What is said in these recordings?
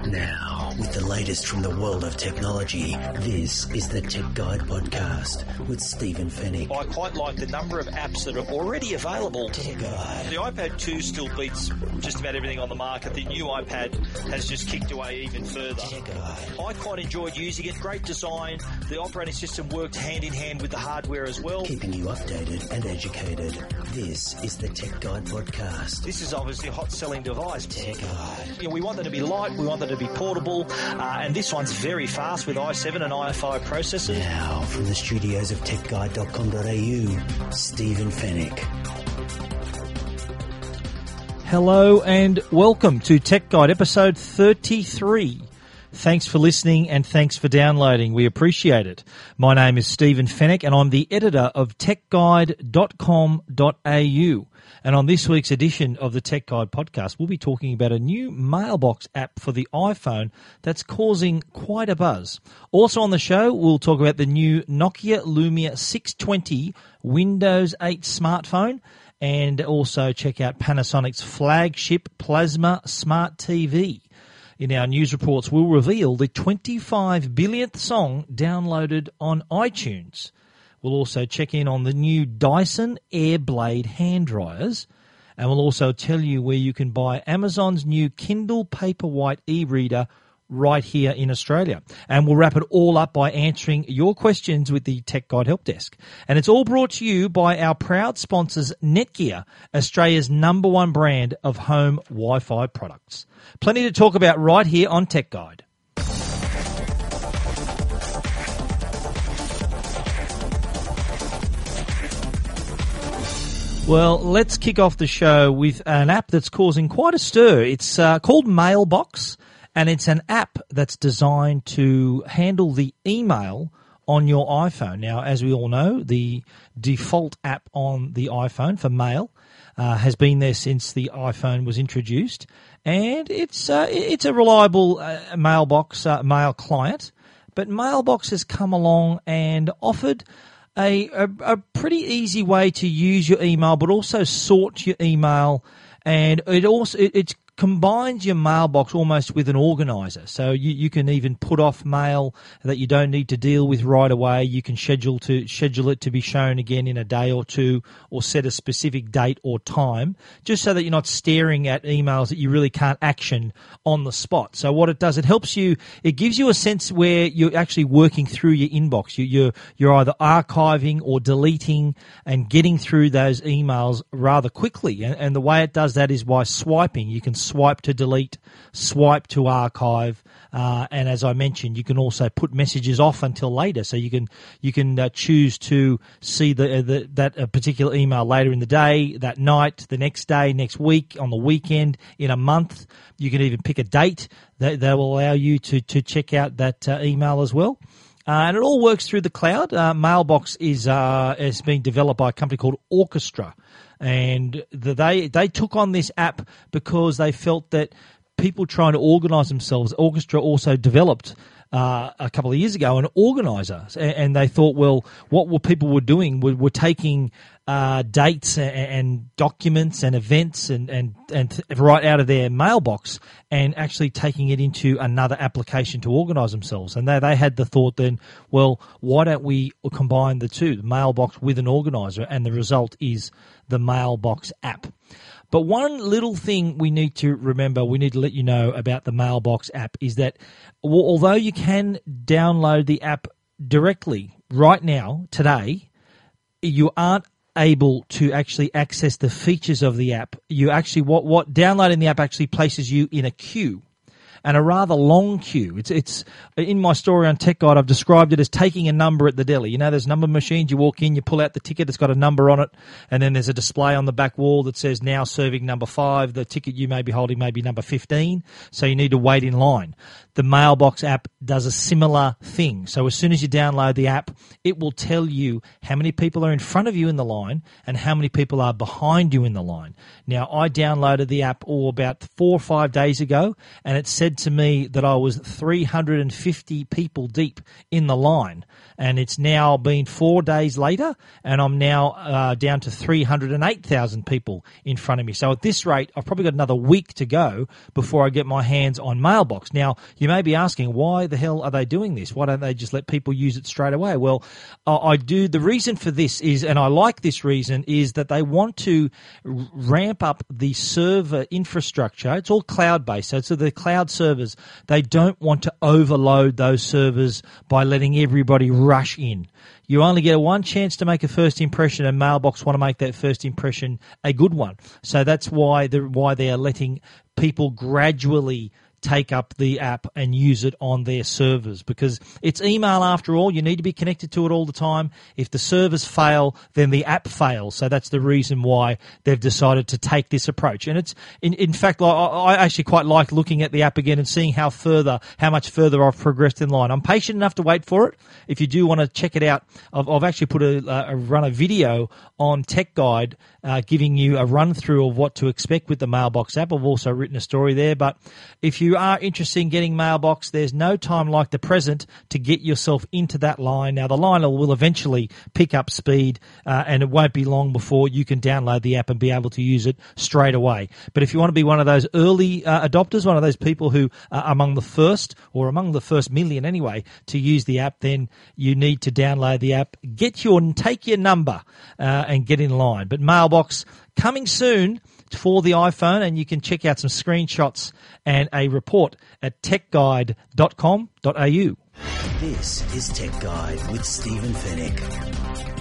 Now, with the latest from the world of technology, this is the Tech Guide Podcast with Stephen Fennick. I quite like the number of apps that are already available. Tech Guide. The iPad 2 still beats just about everything on the market. The new iPad has just kicked away even further. Tech Guide. I quite enjoyed using it. Great design. The operating system worked hand in hand with the hardware as well. Keeping you updated and educated. This is the Tech Guide Podcast. This is obviously a hot-selling device. Tech Guide. You know, we want them to be light, we want them to be portable, and this one's very fast with i7 and i5 processors. Now, from the studios of techguide.com.au, Stephen Fennick. Hello and welcome to Tech Guide episode 33. Thanks for listening and thanks for downloading. We appreciate it. My name is Stephen Fennick and I'm the editor of techguide.com.au. And on this week's edition of the Tech Guide podcast, we'll be talking about a new mailbox app for the iPhone that's causing quite a buzz. Also on the show, we'll talk about the new Nokia Lumia 620 Windows 8 smartphone and also check out Panasonic's flagship Plasma Smart TV. In our news reports, we'll reveal the 25 billionth song downloaded on iTunes. We'll also check in on the new Dyson Airblade hand dryers, and we'll also tell you where you can buy Amazon's new Kindle Paperwhite e-reader right here in Australia. And we'll wrap it all up by answering your questions with the Tech Guide Help Desk. And it's all brought to you by our proud sponsors Netgear, Australia's #1 brand of home Wi-Fi products. Plenty to talk about right here on Tech Guide. Well, let's kick off the show with an app that's causing quite a stir. It's called Mailbox, and it's an app that's designed to handle the email on your iPhone. Now, as we all know, the default app on the iPhone for mail has been there since the iPhone was introduced, and it's a reliable mailbox mail client. But Mailbox has come along and offered a pretty easy way to use your email, but also sort your email, and it combines your mailbox almost with an organizer. So you can even put off mail that you don't need to deal with right away. You can schedule it to be shown again in a day or two, or set a specific date or time, just so that you're not staring at emails that you really can't action on the spot. So what it does, it helps you, it gives you a sense where you're actually working through your inbox. You're either archiving or deleting and getting through those emails rather quickly. And the way it does that is by swiping. You can swipe to delete, swipe to archive, and as I mentioned, you can also put messages off until later. So you can choose to see that particular email later in the day, that night, the next day, next week, on the weekend, in a month. You can even pick a date that will allow you to check out that email as well. And it all works through the cloud. Mailbox has been developed by a company called Orchestra. And they took on this app because they felt that people trying to organise themselves. Orchestra also developed a couple of years ago an organiser, and they thought, well, what people were doing were taking dates and documents and events and right out of their mailbox and actually taking it into another application to organise themselves. And they had the thought then, well, why don't we combine the two, the mailbox with an organiser, and the result is the Mailbox app. But one little thing we need to remember, we need to let you know about the Mailbox app is that although you can download the app directly right now, today, you aren't able to actually access the features of the app. You actually, what downloading the app actually places you in a queue, and a rather long queue. It's in my story on Tech Guide, I've described it as taking a number at the deli. You know, there's number machines. You walk in, you pull out the ticket, it's got a number on it, and then there's a display on the back wall that says now serving number 5. The ticket you may be holding may be number 15, so you need to wait in line. the Mailbox app does a similar thing. So as soon as you download the app, it will tell you how many people are in front of you in the line and how many people are behind you in the line. Now, I downloaded the app about 4 or 5 days ago, and it said to me that I was 350 people deep in the line. And it's now been 4 days later, and I'm now down to 308,000 people in front of me. So at this rate, I've probably got another week to go before I get my hands on Mailbox. Now, you may be asking, why the hell are they doing this? Why don't they just let people use it straight away? Well, I do. The reason for this is, and I like this reason, is that they want to ramp up the server infrastructure. It's all cloud-based, so the cloud servers. They don't want to overload those servers by letting everybody rush in. You only get one chance to make a first impression, and Mailbox want to make that first impression a good one. So that's why they are letting people gradually take up the app and use it on their servers, because it's email after all. You need to be connected to it all the time. If the servers fail, then the app fails. So that's the reason why they've decided to take this approach. And it's in fact, I actually quite like looking at the app again and seeing how much further I've progressed in line. I'm patient enough to wait for it. If you do want to check it out, I've actually put run a video on Tech Guide giving you a run through of what to expect with the Mailbox app. I've also written a story there. But if you are interested in getting Mailbox, there's no time like the present to get yourself into that line. Now, the line will eventually pick up speed, and it won't be long before you can download the app and be able to use it straight away. But if you want to be one of those early adopters, one of those people who are among the first million anyway to use the app, then you need to download the app, take your number, and get in line. But Mailbox coming soon for the iPhone, and you can check out some screenshots and a report at techguide.com.au. This is Tech Guide with Stephen Fennick.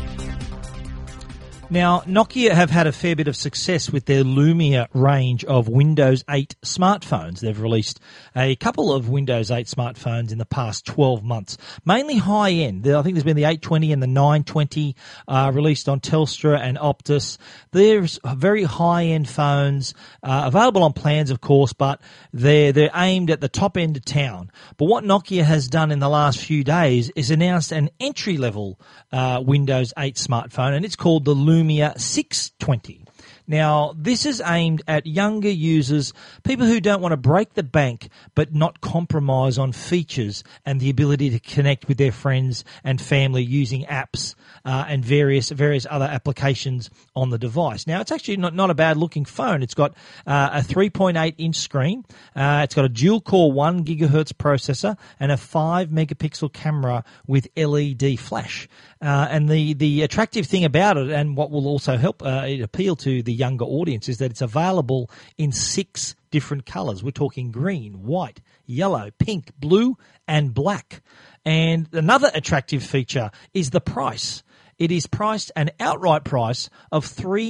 Now, Nokia have had a fair bit of success with their Lumia range of Windows 8 smartphones. They've released a couple of Windows 8 smartphones in the past 12 months, mainly high-end. I think there's been the 820 and the 920 released on Telstra and Optus. There's very high-end phones available on plans, of course, but they're aimed at the top end of town. But what Nokia has done in the last few days is announced an entry-level Windows 8 smartphone, and it's called the Lumia 620. Now, this is aimed at younger users, people who don't want to break the bank but not compromise on features and the ability to connect with their friends and family using apps and various other applications on the device. Now, it's actually not a bad-looking phone. It's got a 3.8-inch screen. It's got a dual-core 1 gigahertz processor and a 5-megapixel camera with LED flash. And the attractive thing about it, and what will also help it appeal to the younger audience, is that it's available in 6 different colors. We're talking green, white, yellow, pink, blue, and black. And another attractive feature is the price. It is priced an outright price of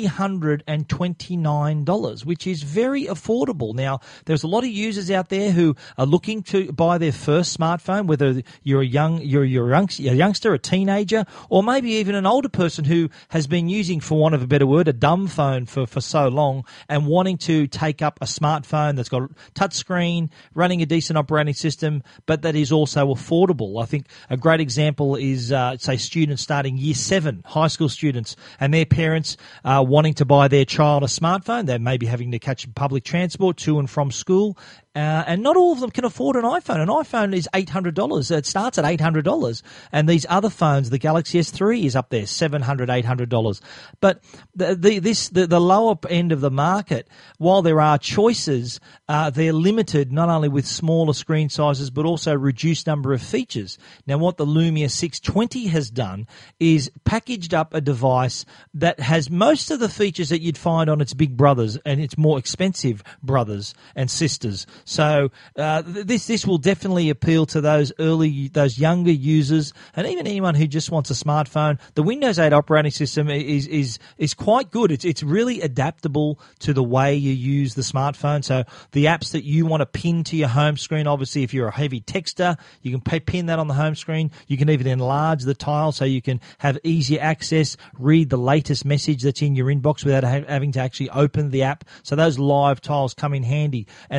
$329, which is very affordable. Now, there's a lot of users out there who are looking to buy their first smartphone, whether you're a youngster, a teenager, or maybe even an older person who has been using, for want of a better word, a dumb phone for so long and wanting to take up a smartphone that's got a touch screen, running a decent operating system, but that is also affordable. I think a great example is, say, students starting year 7, high school students, and their parents wanting to buy their child a smartphone. They may be having to catch public transport to and from school, and not all of them can afford an iPhone. An iPhone is $800. It starts at $800. And these other phones, the Galaxy S3 is up there, $700, $800. But the lower end of the market, while there are choices, they're limited not only with smaller screen sizes, but also reduced number of features. Now, what the Lumia 620 has done is packaged up a device that has most of the features that you'd find on its big brothers and its more expensive brothers and sisters. So this will definitely appeal to those younger users, and even anyone who just wants a smartphone. The Windows 8 operating system is quite good. It's really adaptable to the way you use the smartphone. So the apps that you want to pin to your home screen, obviously, if you're a heavy texter, you can pin that on the home screen. You can even enlarge the tile so you can have easier access, read the latest message that's in your inbox without having to actually open the app. So those live tiles come in handy. And the way that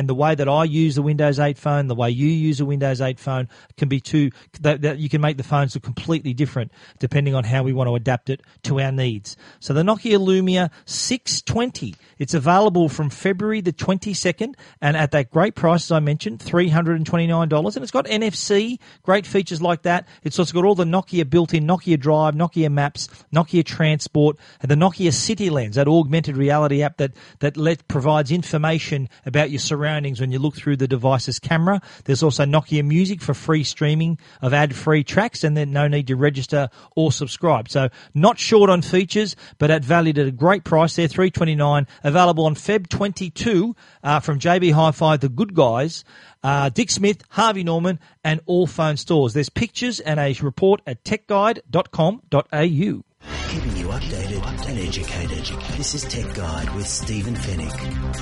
I use the Windows 8 phone, the way you use a Windows 8 phone can be that you can make the phones look completely different depending on how we want to adapt it to our needs. So the Nokia Lumia 620, it's available from February the 22nd and at that great price, as I mentioned, $329. And it's got NFC, great features like that. It's also got all the Nokia built-in, Nokia Drive, Nokia Maps, Nokia Transport, and the Nokia City Lens, that augmented reality app that provides information about your surroundings when you look through the device's camera. There's also Nokia Music for free streaming of ad-free tracks, and then no need to register or subscribe. So not short on features, but valued at a great price there, $329, available on Feb 22 from JB Hi-Fi, The Good Guys, Dick Smith, Harvey Norman, and all phone stores. There's pictures and a report at techguide.com.au. Keeping you updated and educated. This is Tech Guide with Stephen Fennick.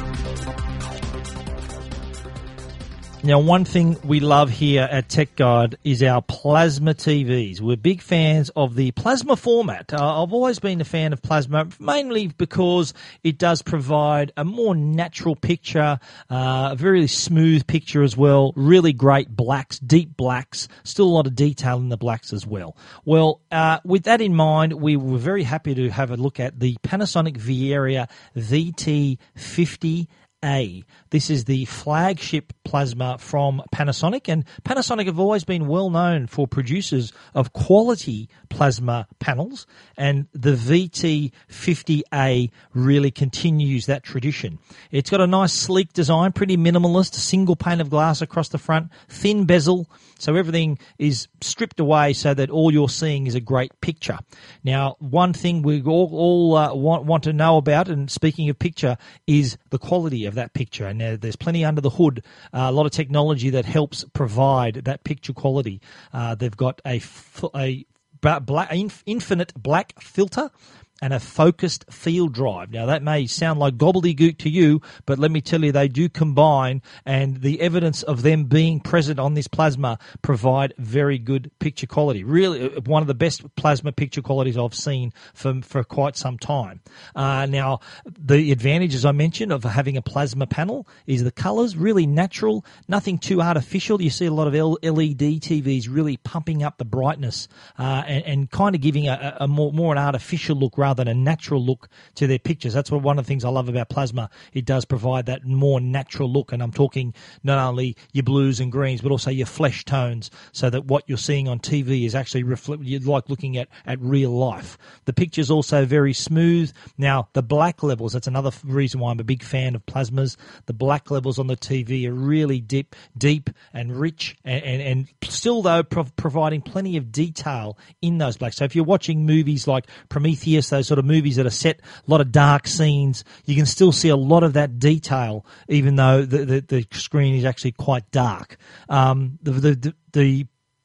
Now, one thing we love here at Tech Guide is our plasma TVs. We're big fans of the plasma format. I've always been a fan of plasma, mainly because it does provide a more natural picture, a very smooth picture as well, really great blacks, deep blacks, still a lot of detail in the blacks as well. Well, with that in mind, we were very happy to have a look at the Panasonic Viera VT50A. This is the flagship plasma from Panasonic, and Panasonic have always been well known for producers of quality plasma panels, and the VT50A really continues that tradition. It's got a nice sleek design, pretty minimalist, single pane of glass across the front, thin bezel, so everything is stripped away so that all you're seeing is a great picture. Now, one thing we all want to know about, and speaking of picture, is the quality of that picture. And there's plenty under the hood, a lot of technology that helps provide that picture quality. They've got a infinite black filter and a focused field drive. Now, that may sound like gobbledygook to you, but let me tell you, they do combine, and the evidence of them being present on this plasma provide very good picture quality. Really, one of the best plasma picture qualities I've seen for quite some time. Now, the advantages I mentioned of having a plasma panel is the colors, really natural, nothing too artificial. You see a lot of LED TVs really pumping up the brightness and kind of giving a more an artificial look rather than a natural look to their pictures. That's one of the things I love about plasma. It does provide that more natural look, and I'm talking not only your blues and greens, but also your flesh tones, so that what you're seeing on TV is actually you'd like looking at real life. The picture's also very smooth. Now, the black levels, that's another reason why I'm a big fan of plasmas. The black levels on the TV are really deep and rich, and still, though, providing plenty of detail in those blacks. So if you're watching movies like Prometheus, those sort of movies that are set, a lot of dark scenes, you can still see a lot of that detail, even though the screen is actually quite dark. The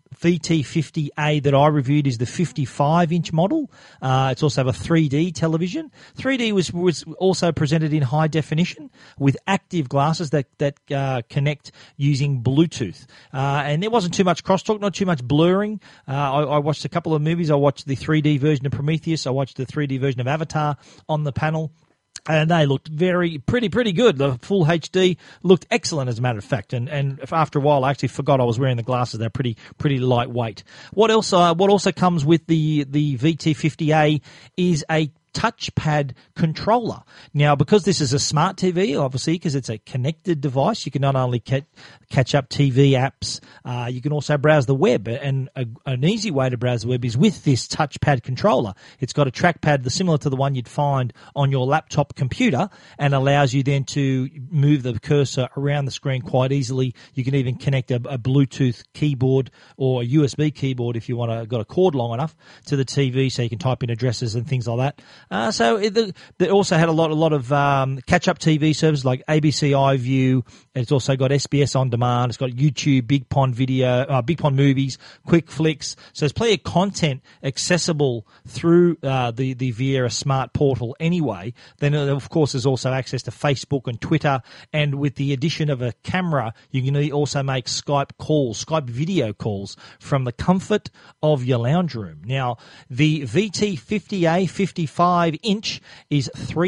VT50A that I reviewed is the 55-inch model. It's also have a 3D television. 3D was also presented in high definition with active glasses that connect using Bluetooth. And there wasn't too much crosstalk, not too much blurring. I watched a couple of movies. I watched the 3D version of Prometheus. I watched the 3D version of Avatar on the panel. And they looked pretty good. The full HD looked excellent, as a matter of fact. And after a while, I actually forgot I was wearing the glasses. They're pretty lightweight. What also comes with the VT50A is a touchpad controller. Now, because this is a smart TV, obviously, because it's a connected device, you can not only catch up TV apps, you can also browse the web. And an easy way to browse the web is with this touchpad controller. It's got a trackpad similar to the one you'd find on your laptop computer, and allows you then to move the cursor around the screen quite easily. You can even connect a Bluetooth keyboard or a USB keyboard if you got a cord long enough to the TV, so you can type in addresses and things like that. So they also had a lot of catch-up TV services like ABC iView. It's also got SBS On Demand. It's got YouTube, Big Pond Video, Big Pond Movies, Quick Flicks. So there's plenty of content accessible through the Viera Smart Portal anyway. Then, of course, there's also access to Facebook and Twitter. And with the addition of a camera, you can also make Skype video calls from the comfort of your lounge room. Now, the VT50A 55 55-inch is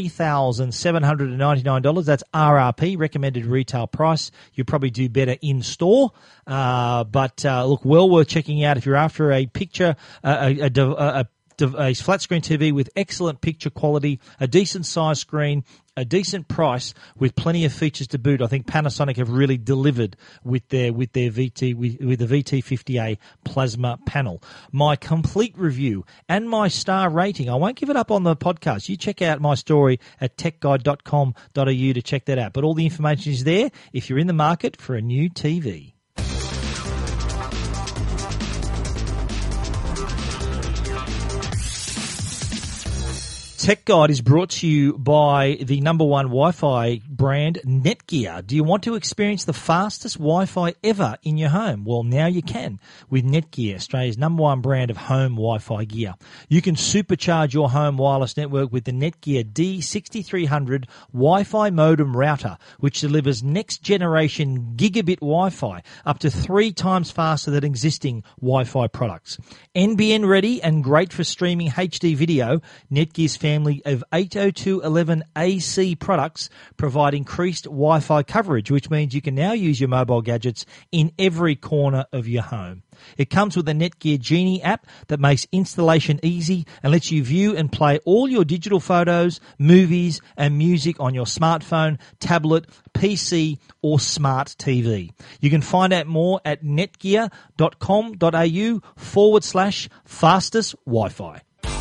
$3,799. That's RRP, recommended retail price. You'll probably do better in store. But look, well worth checking out if you're after a picture, a flat screen TV with excellent picture quality, a decent size screen, a decent price with plenty of features to boot. I think Panasonic have really delivered with their the VT50A plasma panel. My complete review and my star rating, I won't give it up on the podcast. You check out my story at techguide.com.au to check that out. But all the information is there if you're in the market for a new TV. Tech Guide is brought to you by the number one Wi-Fi brand, Netgear. Do you want to experience the fastest Wi-Fi ever in your home? Well, now you can with Netgear, Australia's number one brand of home Wi-Fi gear. You can supercharge your home wireless network with the Netgear D6300 Wi-Fi modem router, which delivers next-generation gigabit Wi-Fi up to 3 times faster than existing Wi-Fi products. NBN ready and great for streaming HD video, Netgear's family of 802.11ac products provide increased Wi-Fi coverage, which means you can now use your mobile gadgets in every corner of your home. It comes with a Netgear Genie app that makes installation easy and lets you view and play all your digital photos, movies, and music on your smartphone, tablet, PC, or smart TV. You can find out more at netgear.com.au/fastest Wi-Fi.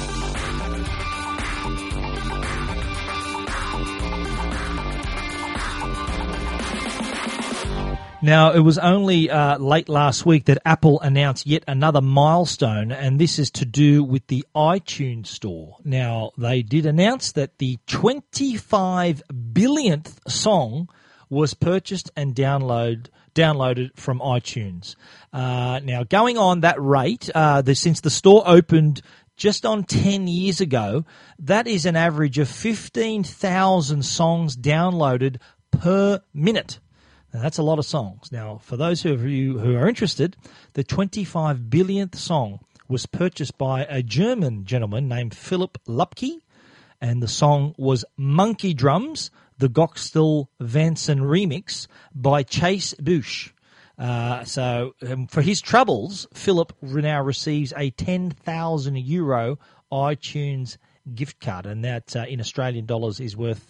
Now, it was only late last week that Apple announced yet another milestone, and this is to do with the iTunes Store. Now, they did announce that the 25 billionth song was purchased and downloaded from iTunes. Now, going on that rate, since the store opened just on 10 years ago, that is an average of 15,000 songs downloaded per minute. Now, that's a lot of songs. Now, for those of you who are interested, the 25 billionth song was purchased by a German gentleman named Philip Lupke, and the song was Monkey Drums, the Goxtel Vanson remix by Chase Bush. For his troubles, Philip now receives a €10,000 iTunes gift card, and that in Australian dollars is worth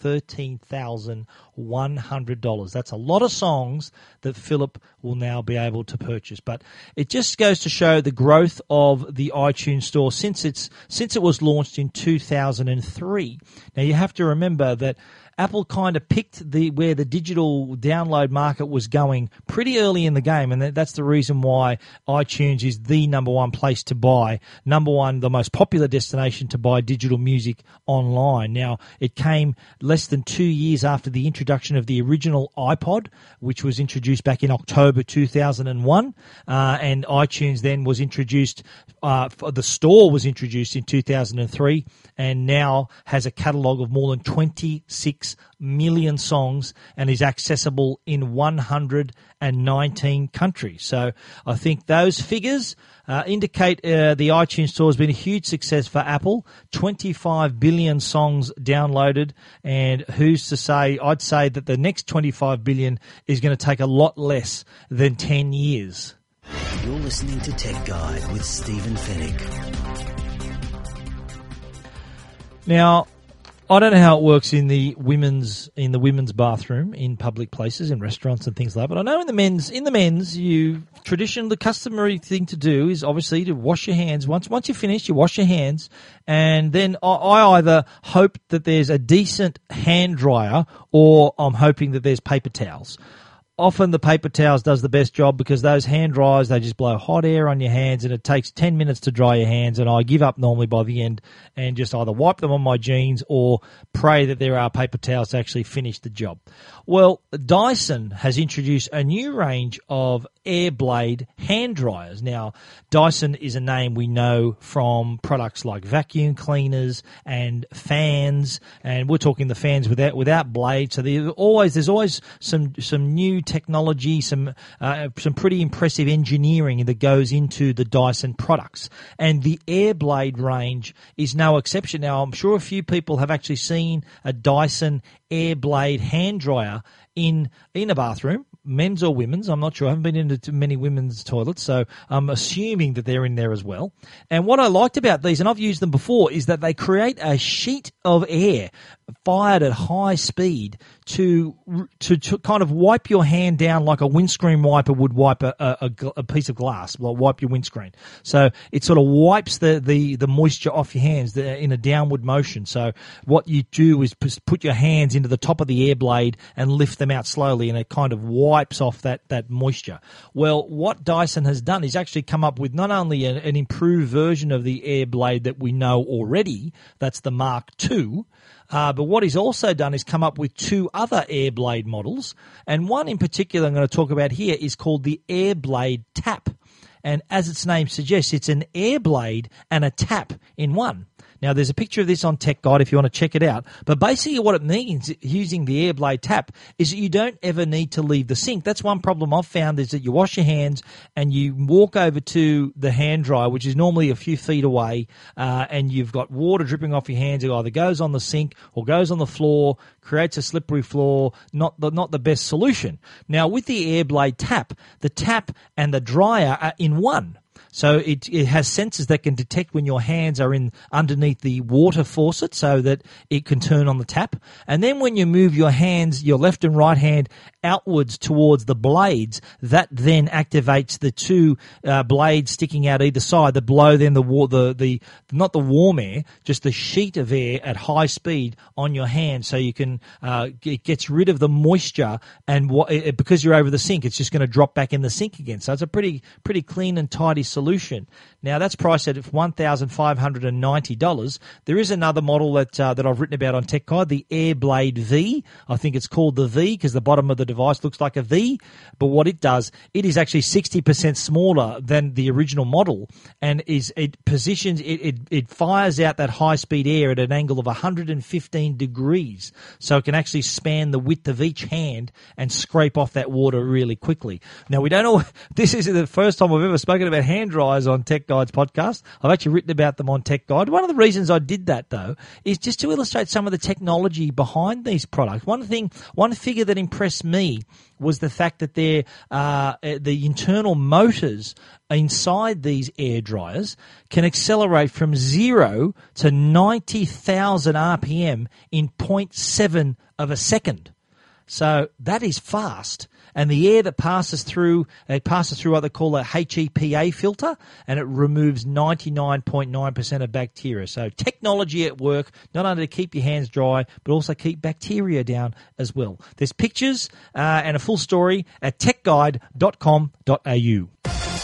$13,100. That's a lot of songs that Philip will now be able to purchase. But it just goes to show the growth of the iTunes Store since it was launched in 2003. Now you have to remember that Apple kind of picked where the digital download market was going pretty early in the game, and that's the reason why iTunes is the number one place to buy, the most popular destination to buy digital music online. Now, it came less than 2 years after the introduction of the original iPod, which was introduced back in October 2001, and iTunes then was introduced, the store was introduced in 2003, and now has a catalogue of more than 26 million songs and is accessible in 119 countries. So I think those figures indicate the iTunes Store has been a huge success for Apple. 25 billion songs downloaded, and who's to say, I'd say that the next 25 billion is going to take a lot less than 10 years. You're listening to Tech Guide with Stephen Fennick. Now, I don't know how it works in the women's bathroom in public places, in restaurants and things like that. But I know in the men's, the customary thing to do is obviously to wash your hands. Once you finish, you wash your hands, and then I either hope that there's a decent hand dryer, or I'm hoping that there's paper towels. Often the paper towels does the best job, because those hand dryers, they just blow hot air on your hands, and it takes 10 minutes to dry your hands, and I give up normally by the end and just either wipe them on my jeans or pray that there are paper towels to actually finish the job. Well, Dyson has introduced a new range of Airblade hand dryers. Now, Dyson is a name we know from products like vacuum cleaners and fans, and we're talking the fans without blades. So there's always some new technology, some pretty impressive engineering that goes into the Dyson products. And the Airblade range is no exception. Now, I'm sure a few people have actually seen a Dyson Airblade hand dryer in a bathroom, men's or women's. I'm not sure. I haven't been into many women's toilets, so I'm assuming that they're in there as well. And what I liked about these, and I've used them before, is that they create a sheet of air fired at high speed to kind of wipe your hand down like a windscreen wiper would wipe a piece of glass, well, wipe your windscreen. So it sort of wipes the moisture off your hands in a downward motion. So what you do is put your hands into the top of the Airblade and lift them out slowly, and it kind of wipes off that moisture. Well, what Dyson has done is actually come up with not only an improved version of the Airblade that we know already, that's the Mark II, but what he's also done is come up with two other Airblade models, and one in particular I'm going to talk about here is called the Airblade Tap. And as its name suggests, it's an Airblade and a tap in one. Now, there's a picture of this on Tech Guide if you want to check it out. But basically what it means, using the Airblade tap, is that you don't ever need to leave the sink. That's one problem I've found, is that you wash your hands and you walk over to the hand dryer, which is normally a few feet away, and you've got water dripping off your hands. It either goes on the sink or goes on the floor, creates a slippery floor, not the best solution. Now, with the Airblade tap, the tap and the dryer are in one. So it has sensors that can detect when your hands are in underneath the water faucet so that it can turn on the tap. And then when you move your hands, your left and right hand, outwards towards the blades, that then activates the two blades sticking out either side that blow then the not the warm air, just the sheet of air at high speed on your hand, so you can it gets rid of the moisture, and because you're over the sink, it's just going to drop back in the sink again. So it's a pretty clean and tidy solution. Now that's priced at $1,590. There is another model that I've written about on Tech Guide, the Airblade V. I think it's called the V because the bottom of the device looks like a V. But what it does, it is actually 60% smaller than the original model, and it fires out that high speed air at an angle of 115 degrees, so it can actually span the width of each hand and scrape off that water really quickly. Now we don't know. This is the first time I've ever spoken about hand dryers on Tech Guide's podcast. I've actually written about them on Tech Guide. One of the reasons I did that, though, is just to illustrate some of the technology behind these products. One figure that impressed me was the fact that the internal motors inside these air dryers can accelerate from 0 to 90,000 RPM in 0.7 of a second. So that is fast. And the air that passes through what they call a HEPA filter, and it removes 99.9% of bacteria. So technology at work, not only to keep your hands dry, but also keep bacteria down as well. There's pictures and a full story at techguide.com.au.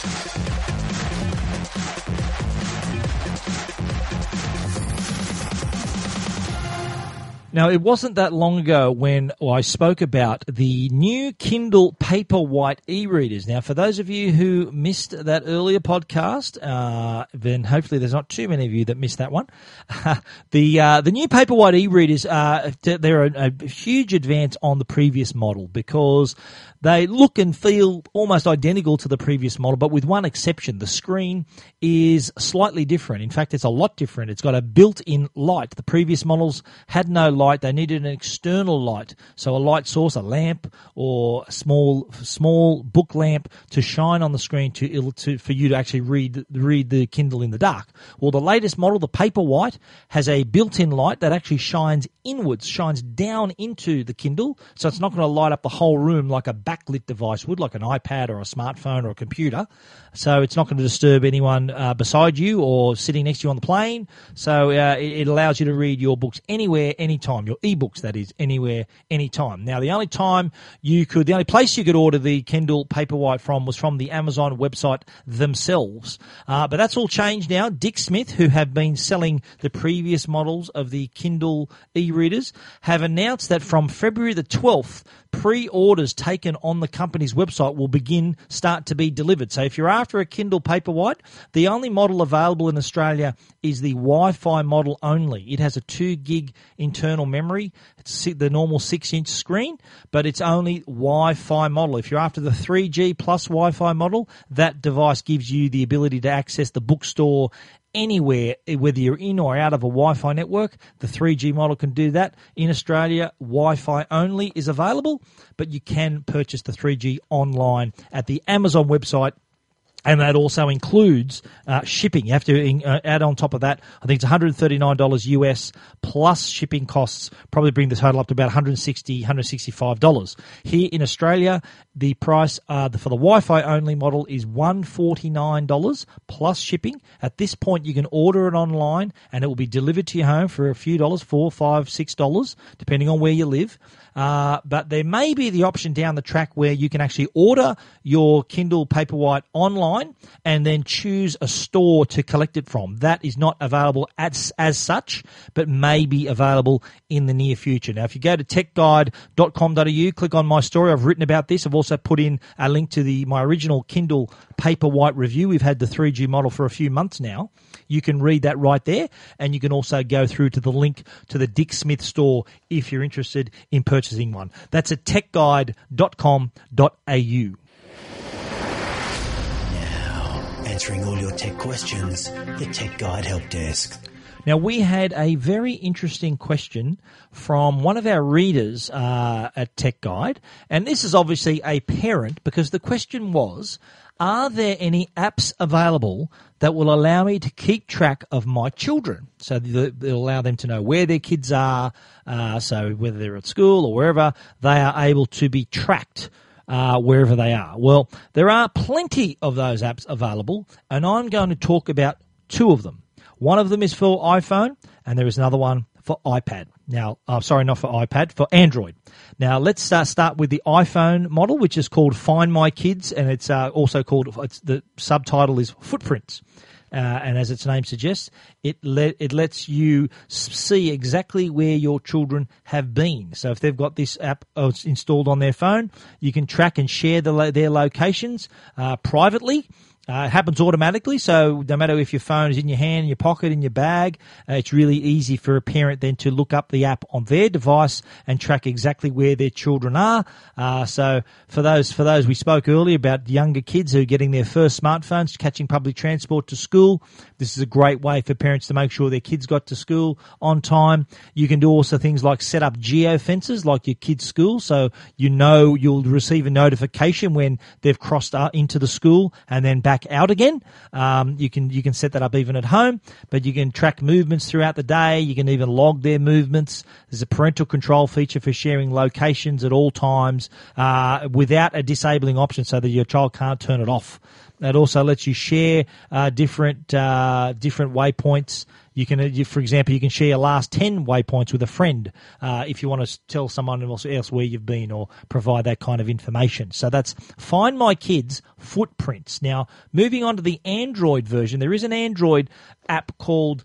Now, it wasn't that long ago when I spoke about the new Kindle Paperwhite e-readers. Now, for those of you who missed that earlier podcast, then hopefully there's not too many of you that missed that one. The new Paperwhite e-readers, they're a huge advance on the previous model because they look and feel almost identical to the previous model, but with one exception. The screen is slightly different. In fact, it's a lot different. It's got a built-in light. The previous models had no light. They needed an external light, so a light source, a lamp or a small book lamp to shine on the screen for you to actually read the Kindle in the dark. Well, the latest model, the Paperwhite, has a built-in light that actually shines inwards, shines down into the Kindle, so it's not going to light up the whole room like a backlit device would, like an iPad or a smartphone or a computer. So it's not going to disturb anyone beside you or sitting next to you on the plane. So it allows you to read your books anywhere, anytime. Your ebooks, that is, anywhere, anytime. Now, the only place you could order the Kindle Paperwhite from was from the Amazon website themselves. But that's all changed now. Dick Smith, who have been selling the previous models of the Kindle e e-readers have announced that from February the 12th, pre-orders taken on the company's website will start to be delivered. So if you're after a Kindle Paperwhite, the only model available in Australia is the Wi-Fi model only. It has a 2 gig internal memory. It's the normal 6-inch screen, but it's only Wi-Fi model. If you're after the 3G plus Wi-Fi model, that device gives you the ability to access the bookstore anywhere, whether you're in or out of a Wi-Fi network. The 3G model can do that. In Australia, Wi-Fi only is available, but you can purchase the 3G online at the Amazon website. And that also includes shipping. You have to add on top of that, I think it's $139 US plus shipping costs, probably bring the total up to about $160, $165. Here in Australia, the price for the Wi-Fi only model is $149 plus shipping. At this point, you can order it online and it will be delivered to your home for a few dollars, $4, $5, $6, depending on where you live. But there may be the option down the track where you can actually order your Kindle Paperwhite online and then choose a store to collect it from. That is not available as such, but may be available in the near future. Now, if you go to techguide.com.au, click on my story. I've written about this. I've also put in a link to my original Kindle Paperwhite review. We've had the 3G model for a few months now. You can read that right there, and you can also go through to the link to the Dick Smith store if you're interested in purchasing one. That's at techguide.com.au. Answering all your tech questions, the Tech Guide Help Desk. Now, we had a very interesting question from one of our readers at Tech Guide, and this is obviously a parent because the question was, are there any apps available that will allow me to keep track of my children? So they'll allow them to know where their kids are, so whether they're at school or wherever, they are able to be tracked wherever they are. Well, there are plenty of those apps available, and I'm going to talk about 2 of them. One of them is for iPhone, and there is another one for iPad. Now, sorry, not for iPad, for Android. Now, let's start with the iPhone model, which is called Find My Kids, and it's also called, the subtitle is Footprints. And as its name suggests, it lets you see exactly where your children have been. So if they've got this app installed on their phone, you can track and share their locations privately. It happens automatically, so no matter if your phone is in your hand, in your pocket, in your bag, it's really easy for a parent then to look up the app on their device and track exactly where their children are. So for those we spoke earlier about younger kids who are getting their first smartphones, catching public transport to school, this is a great way for parents to make sure their kids got to school on time. You can do also things like set up geo-fences like your kid's school, so you know you'll receive a notification when they've crossed into the school and then back out again. You can set that up even at home, but you can track movements throughout the day. You can even log their movements. There's a parental control feature for sharing locations at all times without a disabling option so that your child can't turn it off. It also lets you share different waypoints. You can, for example, you can share your last 10 waypoints with a friend if you want to tell someone else where you've been or provide that kind of information. So that's Find My Kids Footprints. Now, moving on to the Android version, there is an Android app called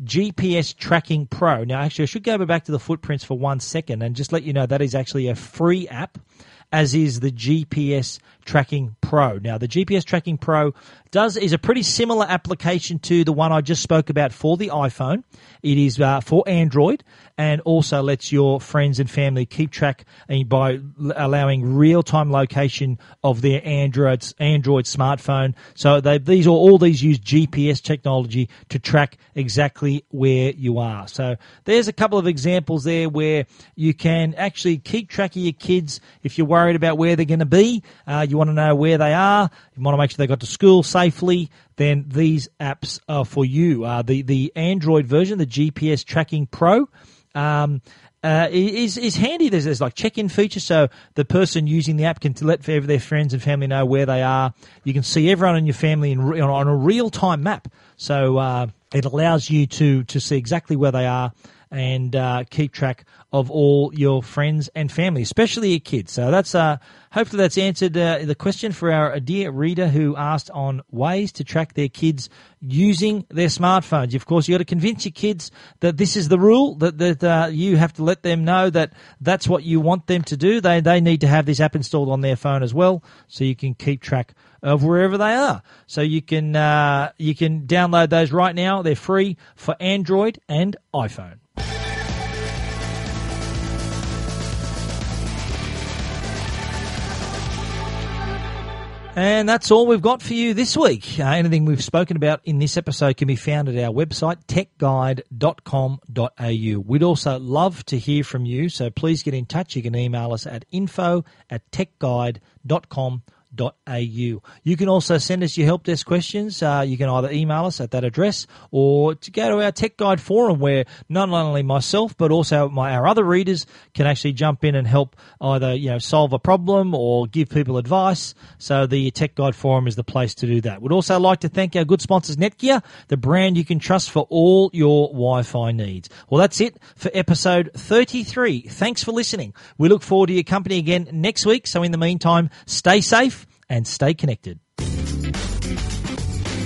GPS Tracking Pro. Now, actually, I should go back to the Footprints for 1 second and just let you know that is actually a free app, as is the GPS Tracking Pro. Now, the GPS Tracking Pro is a pretty similar application to the one I just spoke about for the iPhone. It is for Android and also lets your friends and family keep track by allowing real-time location of their Android smartphone. So all these use GPS technology to track exactly where you are. So there's a couple of examples there where you can actually keep track of your kids if you're worried about where they're going to be. You want to know where they are. You want to make sure they got to school safely. Then these apps are for you. The Android version, the GPS Tracking Pro, is handy. There's like check-in feature, so the person using the app can let their friends and family know where they are. You can see everyone in your family on a real-time map. So it allows you to see exactly where they are. and keep track of all your friends and family, especially your kids. So that's hopefully that's answered the question for our dear reader who asked on ways to track their kids using their smartphones. Of course, you got to convince your kids that this is the rule, that you have to let them know that that's what you want them to do. They need to have this app installed on their phone as well, so you can keep track of wherever they are. So you can download those right now. They're free for Android and iPhone. And that's all we've got for you this week. Anything we've spoken about in this episode can be found at our website, techguide.com.au. We'd also love to hear from you, so please get in touch. You can email us at info@techguide.com.au. You can also send us your help desk questions. You can either email us at that address or to go to our Tech Guide forum, where not only myself but also our other readers can actually jump in and help either solve a problem or give people advice. So the Tech Guide forum is the place to do that. We'd also like to thank our good sponsors, Netgear, the brand you can trust for all your Wi-Fi needs. Well, that's it for episode 33. Thanks for listening. We look forward to your company again next week. So in the meantime, stay safe and stay connected.